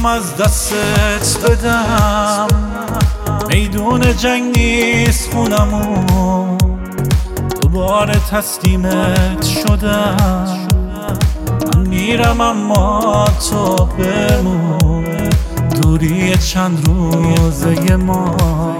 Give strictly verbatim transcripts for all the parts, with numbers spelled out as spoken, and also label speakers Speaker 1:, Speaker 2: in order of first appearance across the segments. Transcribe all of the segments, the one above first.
Speaker 1: از دستت بدم، میدون جنگ نیست خونمون، دوباره تسلیمت شدم. من میرم اما تو بمون، دوری چند روزه ما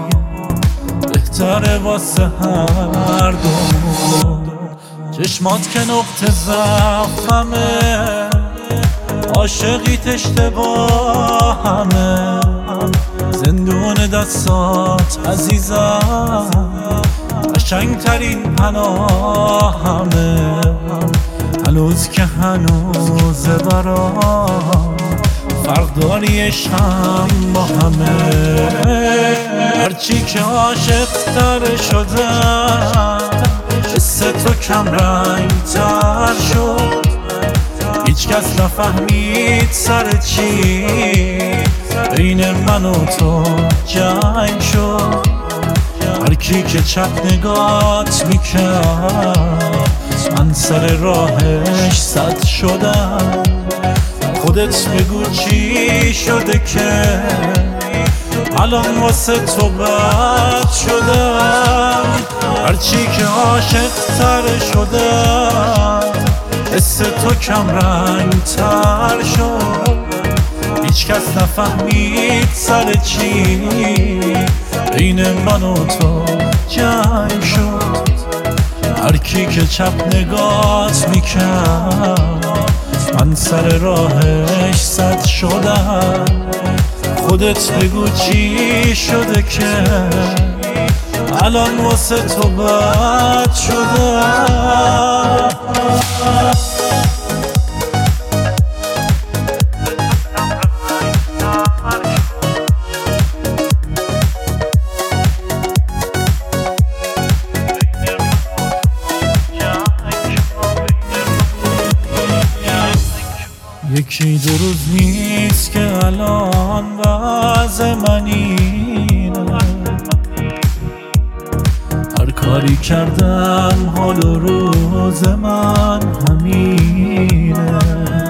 Speaker 1: بهتره واسه هر دو. چشمات که نقطه ضعفمه، عاشقیت اشتباهمه، زندون دستات عزیزم قشنگترین پناهمه. هنوز که هنوزه برام فرق داری عشقم با همه. هرچی که عاشق تر شدم، حس تو کم رنگ تر شد، هیچ کس نفهمید سر چی بین من و تو جنگ شد. هر کی که چپ نگات میکرد، من سر راهش صد شدم. خودت بگو چی شده که الان واسه تو بد شدم. هرچی که عاشق تر شدم، حس تو کم رنگ تر شد، هیچ کس نفهمید سر چی بین من و تو جنگ شد. هر کی که چپ نگات میکرد، من سر راهش صد شدم. خودت بگو چی شده که الان واسه تو بد شدم. یکی دو روز نیست که الان وضع من اینه، هر کاری کردم حال و روز من همینه.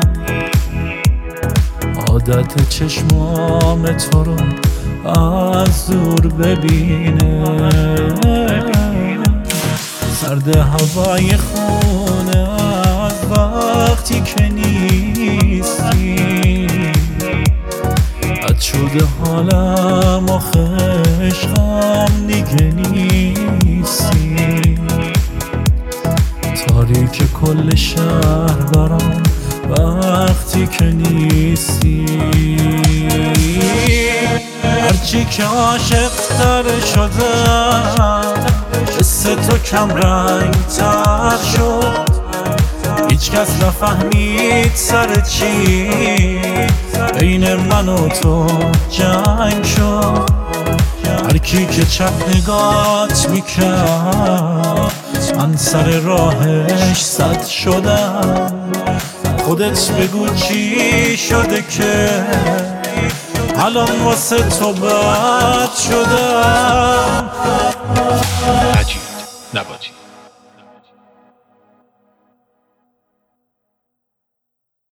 Speaker 1: عادت چشمام تو رو از دور ببینه، سرد هوای خونه از وقتی که نیستی. بد شده حالم آخه عشقم دیگه نیستی. تاریک کل شهر برام وقتی که نیستی. هرچی که عاشق تر شدم، حس تو کم رنگ تر شد، هیچ کس نفهمید سر چی بین من و تو جنگ شد. هر کی که چپ نگات میکرد، من سر راهش صد شدم. خودت بگو چی شده که الان واسه تو بد شدم.
Speaker 2: مجید نباتی.